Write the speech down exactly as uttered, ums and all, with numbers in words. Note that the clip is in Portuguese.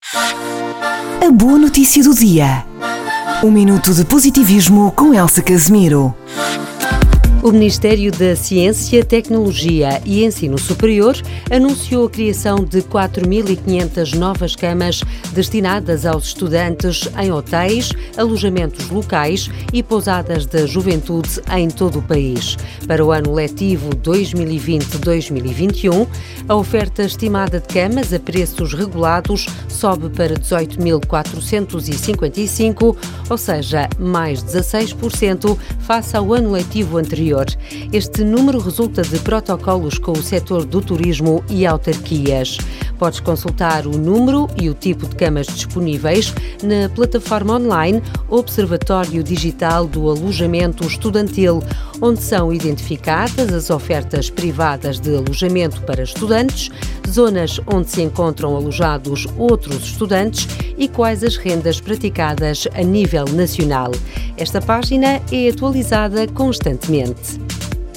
A boa notícia do dia. Um minuto de positivismo com Elsa Casemiro. O Ministério da Ciência, Tecnologia e Ensino Superior anunciou a criação de quatro mil e quinhentas novas camas destinadas aos estudantes em hotéis, alojamentos locais e pousadas da juventude em todo o país. Para o ano letivo dois mil e vinte a dois mil e vinte e um, a oferta estimada de camas a preços regulados sobe para dezoito mil quatrocentos e cinquenta e cinco, ou seja, mais dezasseis por cento face ao ano letivo anterior. Este número resulta de protocolos com o setor do turismo e autarquias. Podes consultar o número e o tipo de camas disponíveis na plataforma online Observatório Digital do Alojamento Estudantil, onde são identificadas as ofertas privadas de alojamento para estudantes, zonas onde se encontram alojados outros estudantes e quais as rendas praticadas a nível nacional. Esta página é atualizada constantemente.